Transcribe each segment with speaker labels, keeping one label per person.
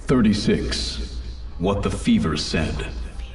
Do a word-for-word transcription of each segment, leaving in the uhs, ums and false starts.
Speaker 1: thirty-six. What the Fever Said.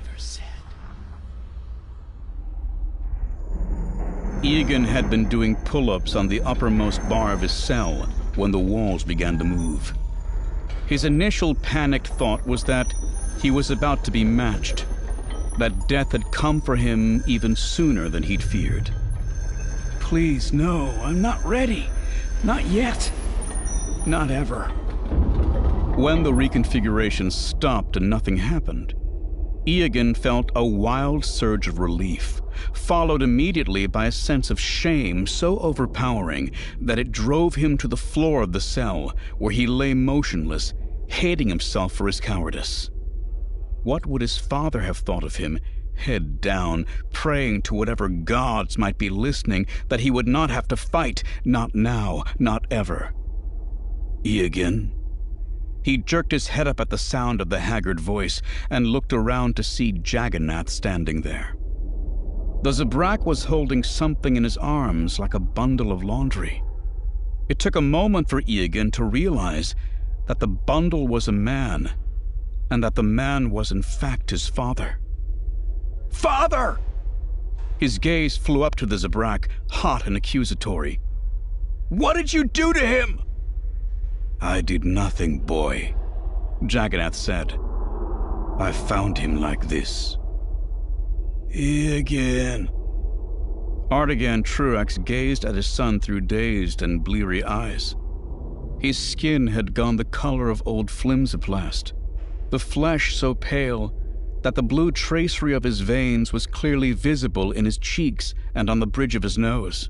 Speaker 2: Egan had been doing pull-ups on the uppermost bar of his cell when the walls began to move. His initial panicked thought was that he was about to be matched, that death had come for him even sooner than he'd feared.
Speaker 3: Please, no, I'm not ready. Not yet. Not ever.
Speaker 2: When the reconfiguration stopped and nothing happened, Egan felt a wild surge of relief, followed immediately by a sense of shame so overpowering that it drove him to the floor of the cell, where he lay motionless, hating himself for his cowardice. What would his father have thought of him, head down, praying to whatever gods might be listening that he would not have to fight, not now, not ever? Egan? He jerked his head up at the sound of the haggard voice and looked around to see Jagannath standing there. The Zabrak was holding something in his arms like a bundle of laundry. It took a moment for Egan to realize that the bundle was a man, and that the man was in fact his father. Father! His gaze flew up to the Zabrak, hot and accusatory. What did you do to him? I did nothing, boy, Jagannath said. I found him like this. Egan. Artagan Truax gazed at his son through dazed and bleary eyes. His skin had gone the color of old flimsiplast, the flesh so pale that the blue tracery of his veins was clearly visible in his cheeks and on the bridge of his nose.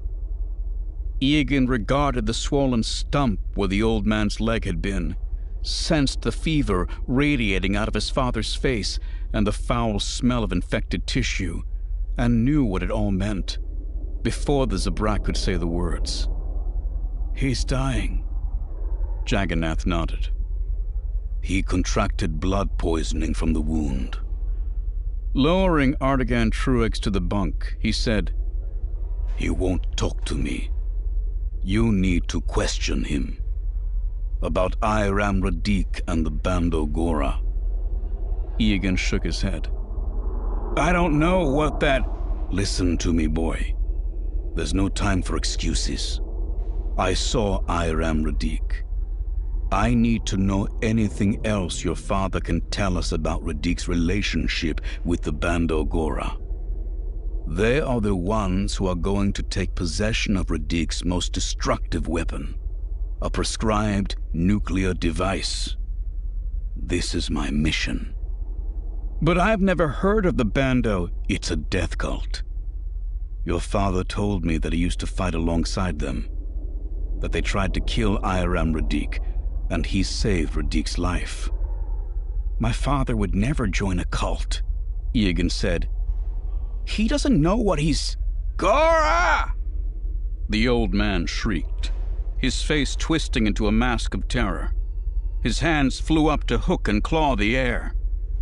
Speaker 2: Egan regarded the swollen stump where the old man's leg had been, sensed the fever radiating out of his father's face and the foul smell of infected tissue, and knew what it all meant, before the Zabrak could say the words. He's dying. Jagannath nodded. He contracted blood poisoning from the wound. Lowering Artagan Truax to the bunk, he said, He won't talk to me. You need to question him. About Iram Radiq and the Bando Gora. Egan shook his head. I don't know what that... Listen to me, boy. There's no time for excuses. I saw Iram Radiq. I need to know anything else your father can tell us about Radiq's relationship with the Bando Gora. They are the ones who are going to take possession of Radiq's most destructive weapon, a prescribed nuclear device. This is my mission. But I've never heard of the Bando. It's a death cult. Your father told me that he used to fight alongside them, that they tried to kill Iram Radiq, and he saved Radiq's life. My father would never join a cult, Egan said. He doesn't know what he's... Gora! The old man shrieked, his face twisting into a mask of terror. His hands flew up to hook and claw the air.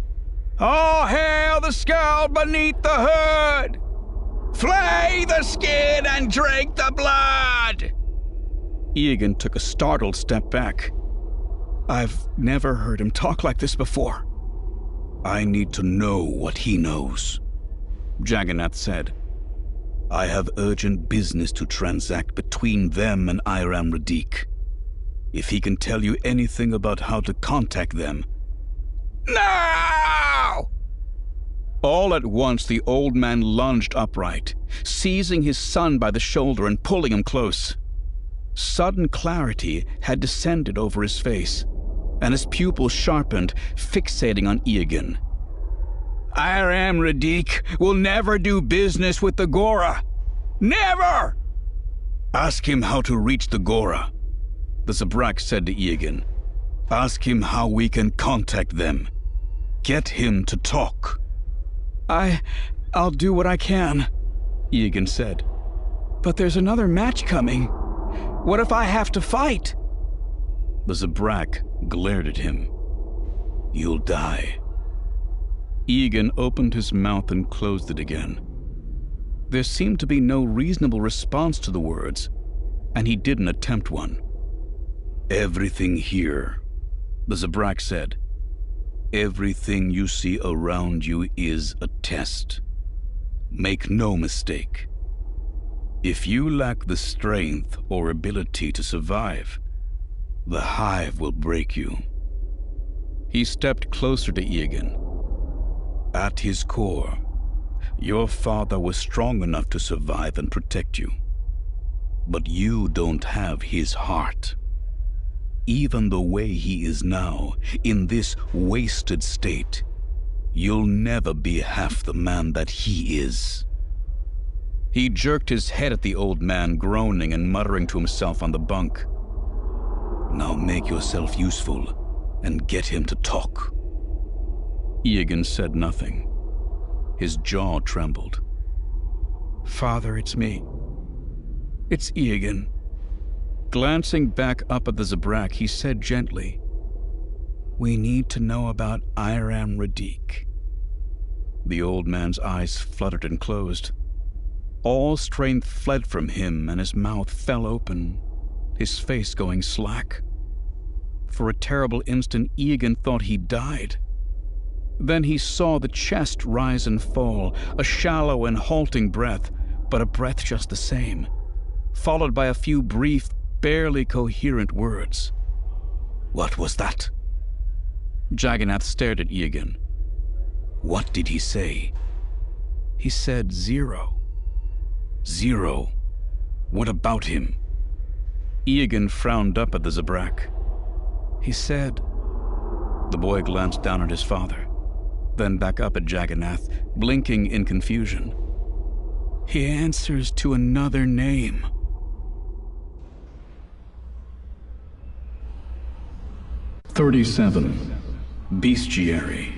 Speaker 2: All hail the skull beneath the hood! Flay the skin and drink the blood! Egan took a startled step back. I've never heard him talk like this before. I need to know what he knows, Jagannath said. I have urgent business to transact between them and Iram Radiq. If he can tell you anything about how to contact them... Now! All at once the old man lunged upright, seizing his son by the shoulder and pulling him close. Sudden clarity had descended over his face, and his pupils sharpened, fixating on Egan. Iram Radiq will never do business with the Gora. Never! Ask him how to reach the Gora, the Zabrak said to Egan. Ask him how we can contact them. Get him to talk. I... I'll do what I can, Egan said. But there's another match coming. What if I have to fight? The Zabrak glared at him. You'll die. Egan opened his mouth and closed it again. There seemed to be no reasonable response to the words, and he didn't attempt one. Everything here, the Zabrak said, Everything you see around you is a test. Make no mistake. If you lack the strength or ability to survive, the hive will break you. He stepped closer to Egan. At his core, your father was strong enough to survive and protect you. But you don't have his heart. Even the way he is now, in this wasted state, you'll never be half the man that he is. He jerked his head at the old man, groaning and muttering to himself on the bunk. Now make yourself useful and get him to talk. Egan said nothing. His jaw trembled.
Speaker 3: Father, it's me. It's Egan.
Speaker 2: Glancing back up at the Zabrak, he said gently,
Speaker 3: We need to know about Iram Radiq.
Speaker 2: The old man's eyes fluttered and closed. All strength fled from him and his mouth fell open, his face going slack. For a terrible instant, Egan thought he died. Then he saw the chest rise and fall, a shallow and halting breath, but a breath just the same, followed by a few brief, barely coherent words. What was that? Jagannath stared at Egan. What did he say?
Speaker 3: He said zero.
Speaker 2: Zero? What about him? Egan frowned up at the Zabrak.
Speaker 3: He said...
Speaker 2: The boy glanced down at his father, then back up at Jagannath, blinking in confusion.
Speaker 3: He answers to another name.
Speaker 1: thirty-seven. Bestiary.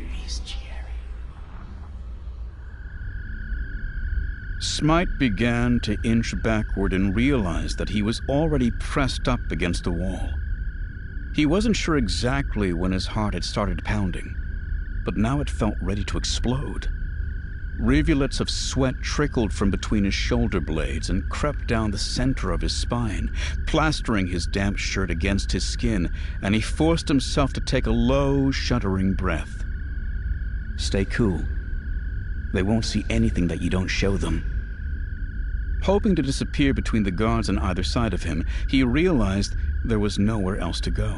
Speaker 2: Smite began to inch backward and realized that he was already pressed up against the wall. He wasn't sure exactly when his heart had started pounding, but now it felt ready to explode. Rivulets of sweat trickled from between his shoulder blades and crept down the center of his spine, plastering his damp shirt against his skin, and he forced himself to take a low, shuddering breath. Stay cool. They won't see anything that you don't show them. Hoping to disappear between the guards on either side of him, he realized there was nowhere else to go.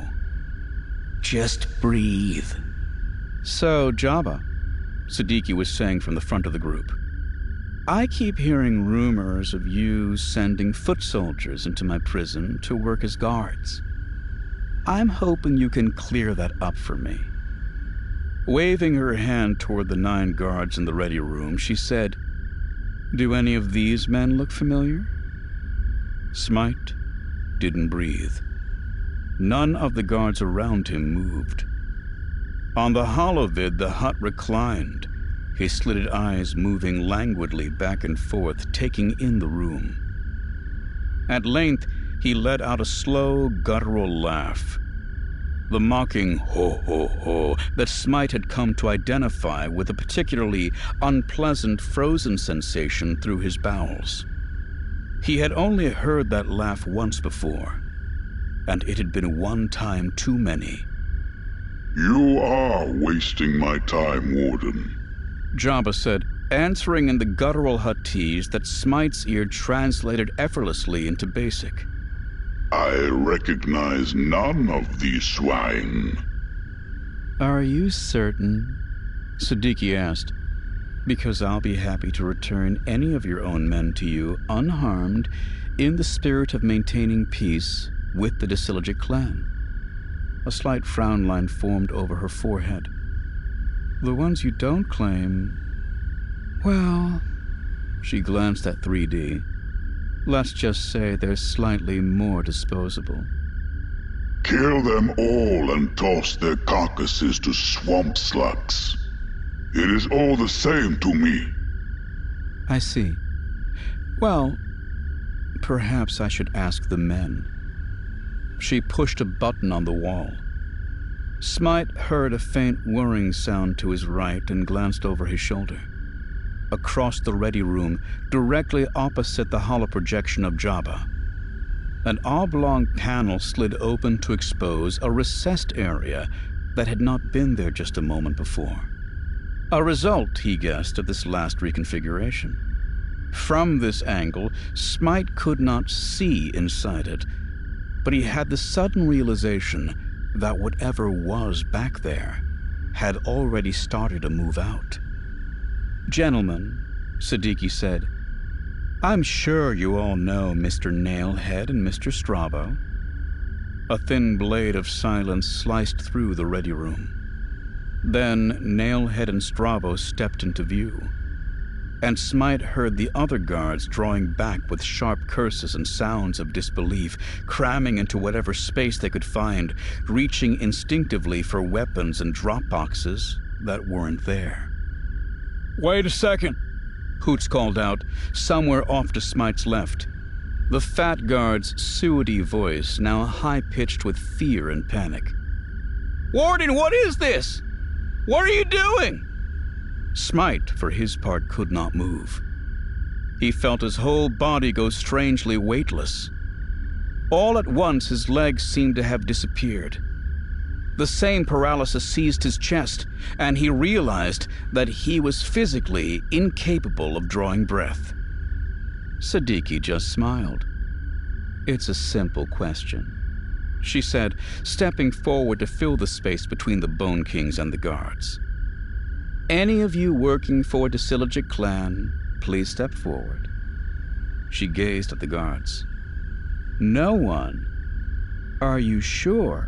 Speaker 2: Just breathe. So, Jabba, Siddiqui was saying from the front of the group, I keep hearing rumors of you sending foot soldiers into my prison to work as guards. I'm hoping you can clear that up for me. Waving her hand toward the nine guards in the ready room, she said, Do any of these men look familiar? Smite didn't breathe. None of the guards around him moved. On the holovid, the Hutt reclined, his slitted eyes moving languidly back and forth, taking in the room. At length, he let out a slow, guttural laugh. The mocking ho-ho-ho that Smite had come to identify with a particularly unpleasant frozen sensation through his bowels. He had only heard that laugh once before, and it had been one time too many.
Speaker 4: You are wasting my time, Warden,
Speaker 2: Jabba said, answering in the guttural Huttese that Smite's ear translated effortlessly into Basic.
Speaker 4: I recognize none of these swine.
Speaker 2: Are you certain? Siddiqui asked. Because I'll be happy to return any of your own men to you unharmed in the spirit of maintaining peace with the Disilogic clan. A slight frown line formed over her forehead. The ones you don't claim... Well... She glanced at three D. Let's just say they're slightly more disposable.
Speaker 4: Kill them all and toss their carcasses to swamp slugs. It is all the same to me.
Speaker 2: I see. Well, perhaps I should ask the men. She pushed a button on the wall. Smite heard a faint whirring sound to his right and glanced over his shoulder. Across the ready room, directly opposite the hollow projection of Jabba, an oblong panel slid open to expose a recessed area that had not been there just a moment before. A result, he guessed, of this last reconfiguration. From this angle, Smite could not see inside it, but he had the sudden realization that whatever was back there had already started to move out. "Gentlemen," Siddiqui said, "I'm sure you all know Mister Nailhead and Mister Strabo." A thin blade of silence sliced through the ready room. Then Nailhead and Strabo stepped into view, and Smite heard the other guards drawing back with sharp curses and sounds of disbelief, cramming into whatever space they could find, reaching instinctively for weapons and drop boxes that weren't there. "Wait a second," Hoots called out, somewhere off to Smite's left. The fat guard's suety voice, now high-pitched with fear and panic. "Warden, what is this? What are you doing?" Smite, for his part, could not move. He felt his whole body go strangely weightless. All at once, his legs seemed to have disappeared. The same paralysis seized his chest, and he realized that he was physically incapable of drawing breath. Siddiqui just smiled. "It's a simple question," she said, stepping forward to fill the space between the Bone Kings and the guards. "Any of you working for the Silagic clan, please step forward." She gazed at the guards. "No one? Are you sure?"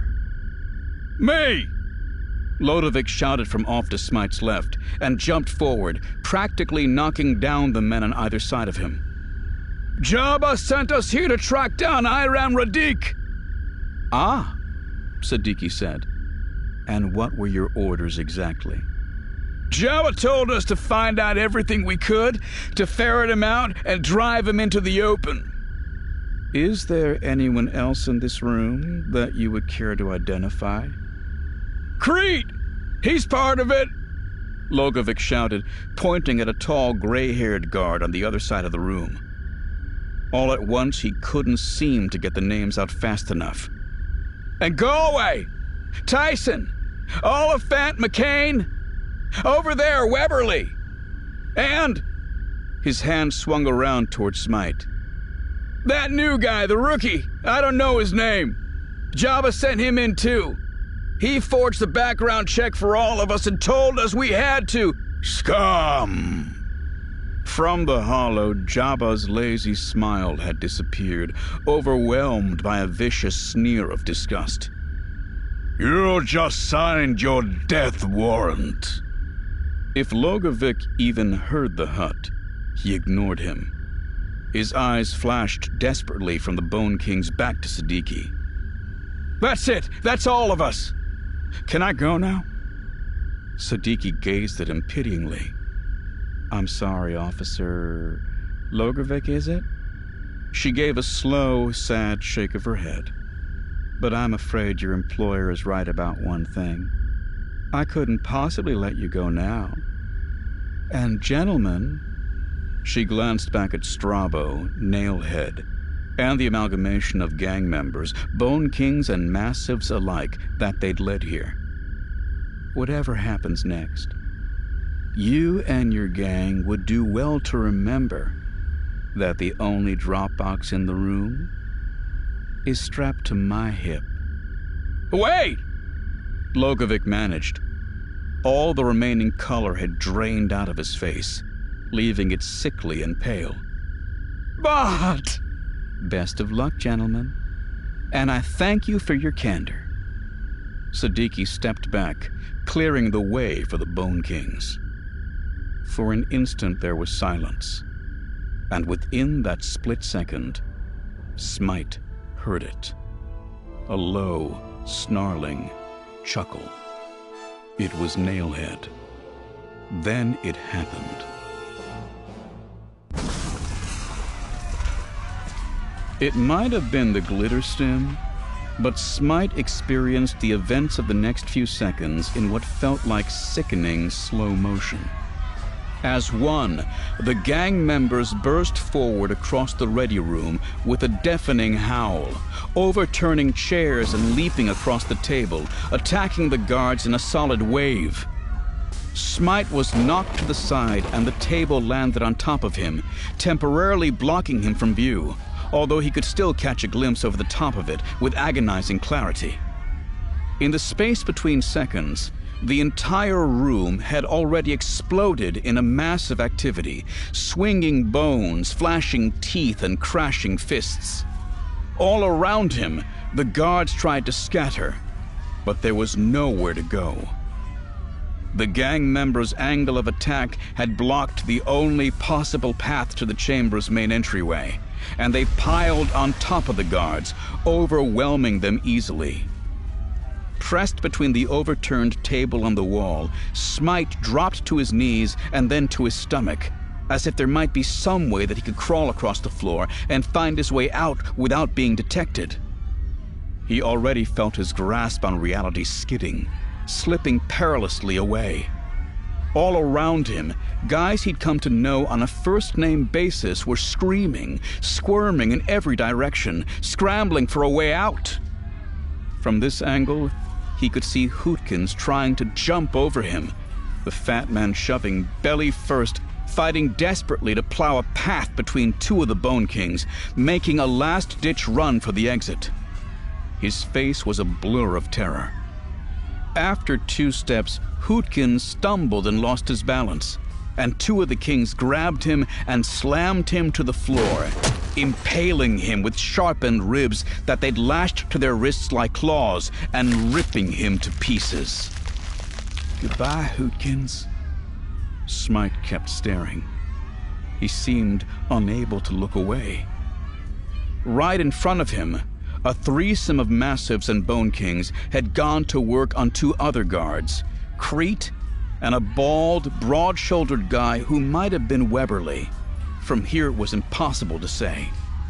Speaker 2: "Me!" Lodovic shouted from off to Smite's left and jumped forward, practically knocking down the men on either side of him. "Jabba sent us here to track down Iram Radiq." "Ah," Siddiqui said. "And what were your orders exactly?" "Jabba told us to find out everything we could, to ferret him out and drive him into the open." "Is there anyone else in this room that you would care to identify?" "Crete! He's part of it!" Logovic shouted, pointing at a tall, gray-haired guard on the other side of the room. All at once, he couldn't seem to get the names out fast enough. "And Galway! Tyson! Oliphant McCain! Over there, Weberly! And..." His hand swung around toward Smite. "That new guy, the rookie, I don't know his name. Jabba sent him in too. He forged the background check for all of us and told us we had to. Scum!" From the hollow, Jabba's lazy smile had disappeared, overwhelmed by a vicious sneer of disgust. "You just signed your death warrant." If Logovic even heard the Hutt, he ignored him. His eyes flashed desperately from the Bone Kings back to Siddiqui. "That's it! That's all of us! Can I go now?" Siddiqui gazed at him pityingly. "I'm sorry, Officer Logovic, is it?" She gave a slow, sad shake of her head. "But I'm afraid your employer is right about one thing. I couldn't possibly let you go now. And gentlemen," she glanced back at Strabo, Nailhead, and the amalgamation of gang members, Bone Kings and Massives alike, that they'd led here. "Whatever happens next, you and your gang would do well to remember that the only Dropbox in the room is strapped to my hip." "Wait!" Logovic managed. All the remaining color had drained out of his face, leaving it sickly and pale. "But..." "Best of luck, gentlemen, and I thank you for your candor." Siddiqui stepped back, clearing the way for the Bone Kings. For an instant there was silence, and within that split second, Smite heard it. A low, snarling chuckle. It was Nailhead. Then it happened. It might have been the glitter stim, but Smite experienced the events of the next few seconds in what felt like sickening slow motion. As one, the gang members burst forward across the ready room with a deafening howl, overturning chairs and leaping across the table, attacking the guards in a solid wave. Smite was knocked to the side and the table landed on top of him, temporarily blocking him from view, although he could still catch a glimpse over the top of it with agonizing clarity. In the space between seconds, the entire room had already exploded in a massive activity, swinging bones, flashing teeth, and crashing fists. All around him, the guards tried to scatter, but there was nowhere to go. The gang members' angle of attack had blocked the only possible path to the chamber's main entryway, and they piled on top of the guards, overwhelming them easily. Pressed between the overturned table and the wall, Smite dropped to his knees and then to his stomach, as if there might be some way that he could crawl across the floor and find his way out without being detected. He already felt his grasp on reality skidding, slipping perilously away. All around him, guys he'd come to know on a first-name basis were screaming, squirming in every direction, scrambling for a way out. From this angle, he could see Hootkins trying to jump over him, the fat man shoving belly first, fighting desperately to plow a path between two of the Bone Kings, making a last-ditch run for the exit. His face was a blur of terror. After two steps, Hootkins stumbled and lost his balance, and two of the kings grabbed him and slammed him to the floor, impaling him with sharpened ribs that they'd lashed to their wrists like claws and ripping him to pieces.
Speaker 3: Goodbye, Hootkins.
Speaker 2: Smite kept staring. He seemed unable to look away. Right in front of him, a threesome of Massives and Bone Kings had gone to work on two other guards, Crete and a bald, broad-shouldered guy who might have been Weberly. From here it was impossible to say.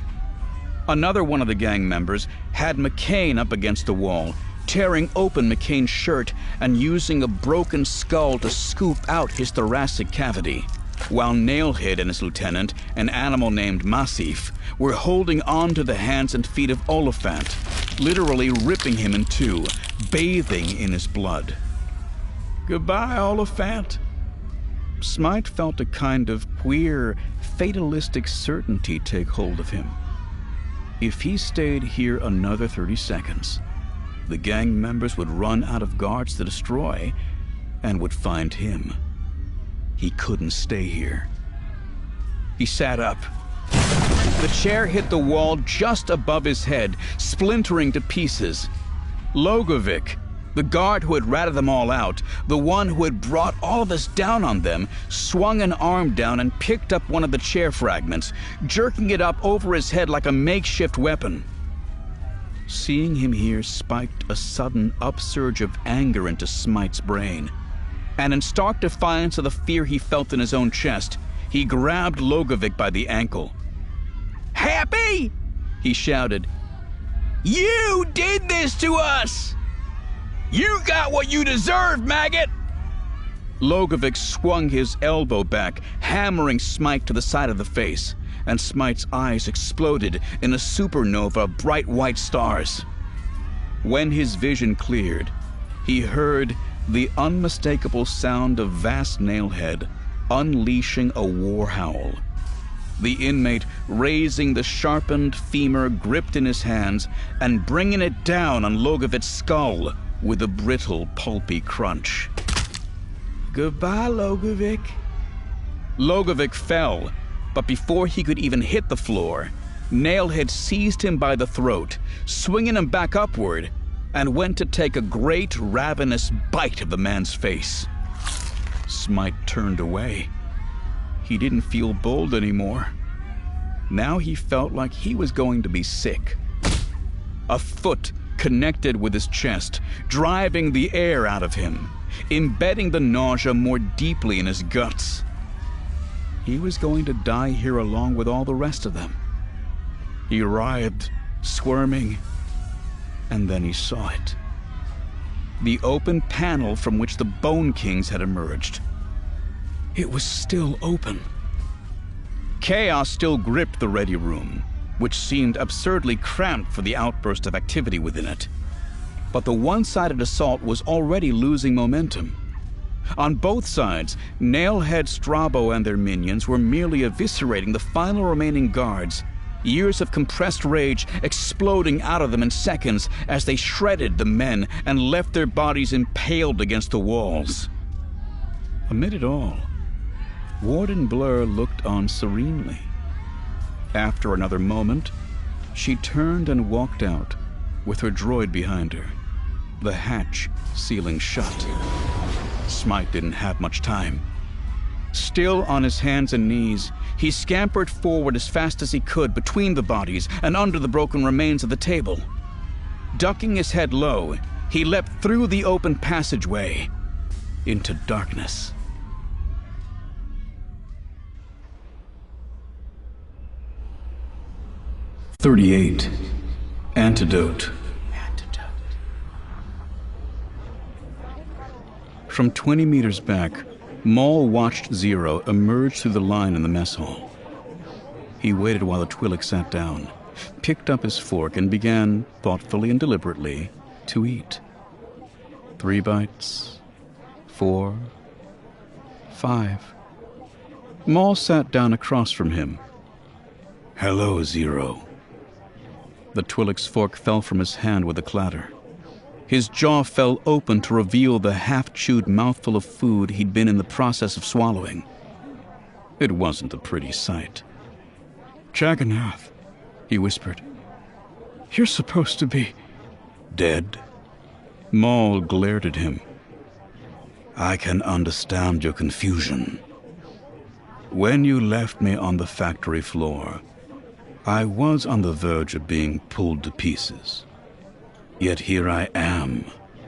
Speaker 2: Another one of the gang members had McCain up against the wall, tearing open McCain's shirt and using a broken skull to scoop out his thoracic cavity, while Nailhead and his lieutenant, an animal named Massif, were holding on to the hands and feet of Oliphant, literally ripping him in two, bathing in his blood.
Speaker 3: Goodbye, Oliphant.
Speaker 2: Smite felt a kind of queer, fatalistic certainty take hold of him. If he stayed here another thirty seconds, the gang members would run out of guards to destroy and would find him. He couldn't stay here. He sat up. The chair hit the wall just above his head, splintering to pieces. Logovic, the guard who had ratted them all out, the one who had brought all of this down on them, swung an arm down and picked up one of the chair fragments, jerking it up over his head like a makeshift weapon. Seeing him here spiked a sudden upsurge of anger into Smite's brain, and in stark defiance of the fear he felt in his own chest, he grabbed Logovic by the ankle. "Happy?" he shouted. "You did this to us! You got what you deserved, maggot!" Logovic swung his elbow back, hammering Smite to the side of the face, and Smite's eyes exploded in a supernova of bright white stars. When his vision cleared, he heard the unmistakable sound of vast Nailhead unleashing a war howl. The inmate raising the sharpened femur gripped in his hands and bringing it down on Logovic's skull with a brittle, pulpy crunch.
Speaker 3: Goodbye, Logovic.
Speaker 2: Logovic fell, but before he could even hit the floor, Nailhead seized him by the throat, swinging him back upward, and went to take a great, ravenous bite of the man's face. Smite turned away. He didn't feel bold anymore. Now he felt like he was going to be sick. A foot connected with his chest, driving the air out of him, embedding the nausea more deeply in his guts. He was going to die here along with all the rest of them. He writhed, squirming, and then he saw it. The open panel from which the Bone Kings had emerged.
Speaker 3: It was still open.
Speaker 2: Chaos still gripped the ready room, which seemed absurdly cramped for the outburst of activity within it. But the one-sided assault was already losing momentum. On both sides, Nailhead, Strabo, and their minions were merely eviscerating the final remaining guards, years of compressed rage exploding out of them in seconds as they shredded the men and left their bodies impaled against the walls. Amid it all, Warden Blur looked on serenely. After another moment, she turned and walked out, with her droid behind her, the hatch sealing shut. Smite didn't have much time. Still on his hands and knees, he scampered forward as fast as he could between the bodies and under the broken remains of the table. Ducking his head low, he leapt through the open passageway into darkness.
Speaker 1: thirty-eight. Antidote.
Speaker 2: From twenty meters back, Maul watched Zero emerge through the line in the mess hall. He waited while the Twi'lek sat down, picked up his fork, and began, thoughtfully and deliberately, to eat. Three bites. Four. Five. Maul sat down across from him. "Hello, Zero." The Twi'lek's fork fell from his hand with a clatter. His jaw fell open to reveal the half-chewed mouthful of food he'd been in the process of swallowing. It wasn't a pretty sight.
Speaker 3: "Jagannath," he whispered. "You're supposed to be..."
Speaker 2: "Dead?" Maul glared at him. "I can understand your confusion. When you left me on the factory floor, I was on the verge of being pulled to pieces. Yet here I am."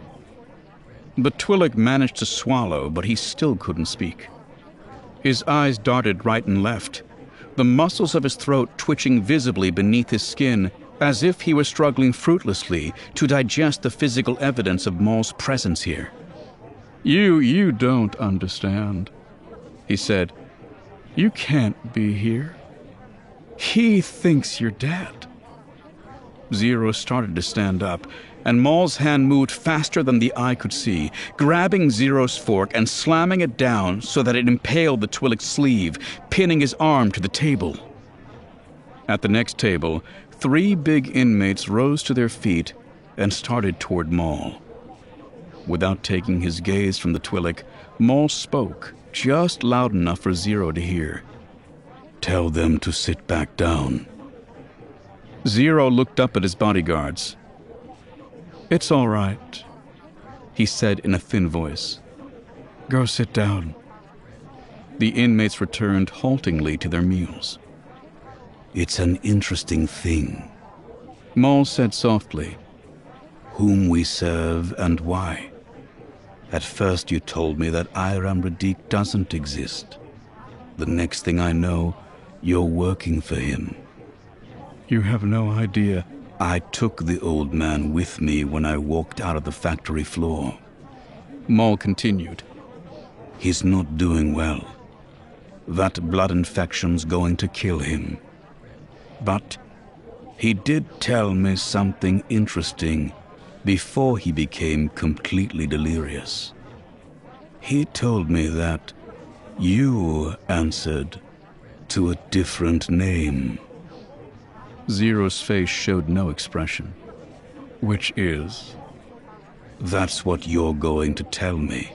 Speaker 2: The Twi'lek managed to swallow, but he still couldn't speak. His eyes darted right and left, the muscles of his throat twitching visibly beneath his skin, as if he were struggling fruitlessly to digest the physical evidence of Maul's presence here.
Speaker 3: You, you don't understand," he said. "You can't be here. He thinks you're dead."
Speaker 2: Zero started to stand up, and Maul's hand moved faster than the eye could see, grabbing Zero's fork and slamming it down so that it impaled the Twi'lek's sleeve, pinning his arm to the table. At the next table, three big inmates rose to their feet and started toward Maul. Without taking his gaze from the Twi'lek, Maul spoke, just loud enough for Zero to hear. "Tell them to sit back down." Zero looked up at his bodyguards.
Speaker 3: "It's all right,"
Speaker 2: he said in a thin voice.
Speaker 3: "Go sit down."
Speaker 2: The inmates returned haltingly to their meals. "It's an interesting thing," Maul said softly. "Whom we serve and why. At first you told me that Iram Radiq doesn't exist. The next thing I know, you're working for him."
Speaker 3: "You have no idea."
Speaker 2: "I took the old man with me when I walked out of the factory floor," Maul continued. "He's not doing well. That blood infection's going to kill him. But he did tell me something interesting before he became completely delirious. He told me that you answered to a different name." Zero's face showed no expression.
Speaker 3: "Which is?"
Speaker 2: "That's what you're going to tell me."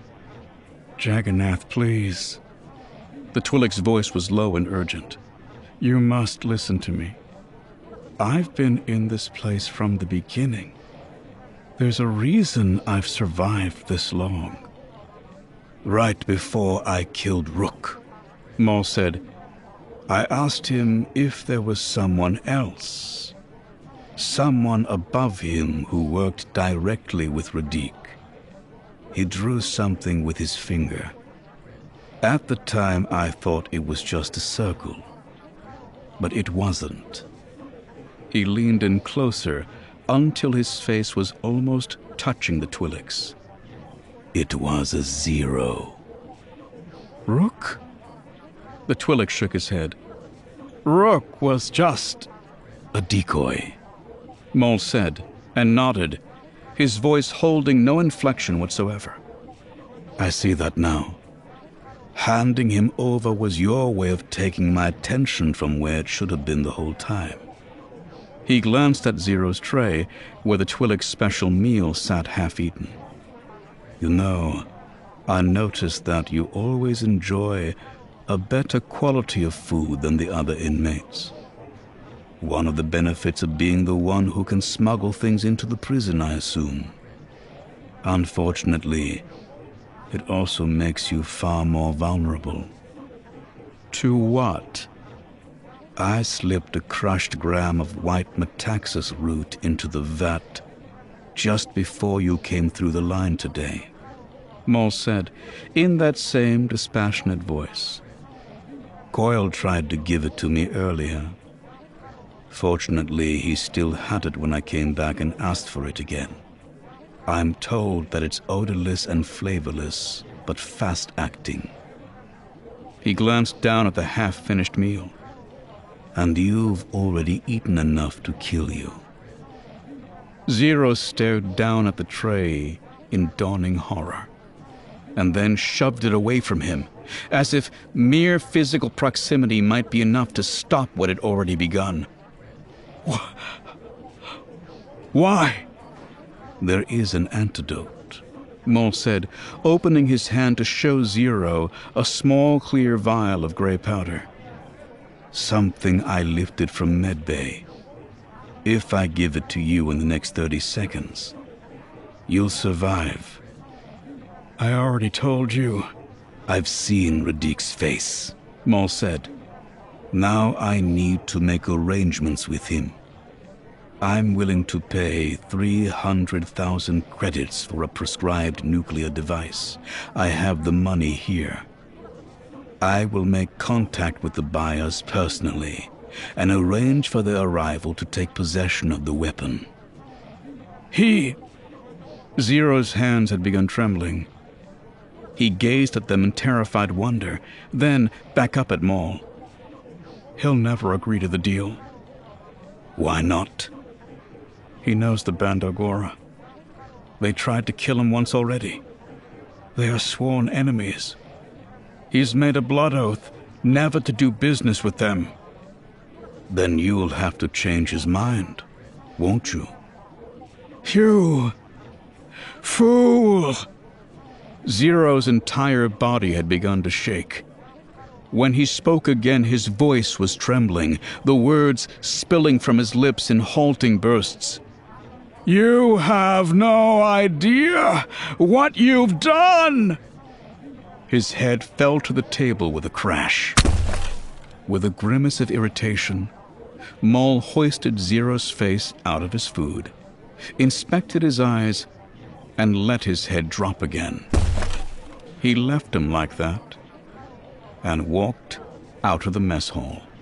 Speaker 3: "Jagannath, please."
Speaker 2: The Twi'lek's voice was low and urgent.
Speaker 3: "You must listen to me. I've been in this place from the beginning. There's a reason I've survived this long."
Speaker 2: "Right before I killed Rook," Maul said, "I asked him if there was someone else. Someone above him who worked directly with Radiq. He drew something with his finger. At the time, I thought it was just a circle. But it wasn't." He leaned in closer until his face was almost touching the Twi'lek's. "It was a zero."
Speaker 3: Rook?
Speaker 2: The Twi'lek shook his head.
Speaker 3: Rook was just
Speaker 1: A decoy.
Speaker 2: Maul said, and nodded, his voice holding no inflection whatsoever.
Speaker 1: I see that now. Handing him over was your way of taking my attention from where it should have been the whole time.
Speaker 2: He glanced at Zero's tray, where the Twi'lek's special meal sat half-eaten.
Speaker 1: You know, I noticed that you always enjoy a better quality of food than the other inmates. One of the benefits of being the one who can smuggle things into the prison, I assume. Unfortunately, it also makes you far more vulnerable.
Speaker 3: To what?
Speaker 1: I slipped a crushed gram of white metaxas root into the vat just before you came through the line today,
Speaker 2: Maul said, in that same dispassionate voice.
Speaker 1: Coil tried to give it to me earlier. Fortunately, he still had it when I came back and asked for it again. I'm told that it's odorless and flavorless, but fast-acting.
Speaker 2: He glanced down at the half-finished meal.
Speaker 1: And you've already eaten enough to kill you.
Speaker 2: Zero stared down at the tray in dawning horror, and then shoved it away from him, as if mere physical proximity might be enough to stop what had already begun.
Speaker 3: Why?
Speaker 1: There is an antidote,
Speaker 2: Maul said, opening his hand to show Zero a small clear vial of gray powder.
Speaker 1: Something I lifted from medbay. If I give it to you in the next thirty seconds, you'll survive.
Speaker 3: I already told you.
Speaker 1: I've seen Radik's face, Maul said. Now I need to make arrangements with him. I'm willing to pay three hundred thousand credits for a prescribed nuclear device. I have the money here. I will make contact with the buyers personally and arrange for their arrival to take possession of the weapon.
Speaker 3: He...
Speaker 2: Zero's hands had begun trembling. He gazed at them in terrified wonder, then back up at Maul.
Speaker 3: He'll never agree to the deal.
Speaker 1: Why not?
Speaker 3: He knows the Band Orgora. They tried to kill him once already. They are sworn enemies. He's made a blood oath never to do business with them.
Speaker 1: Then you'll have to change his mind, won't you?
Speaker 3: You... fool!
Speaker 2: Zero's entire body had begun to shake. When he spoke again, his voice was trembling, the words spilling from his lips in halting bursts.
Speaker 3: You have no idea what you've done!
Speaker 2: His head fell to the table with a crash. With a grimace of irritation, Maul hoisted Zero's face out of his food, inspected his eyes, and let his head drop again. He left him like that and walked out of the mess hall.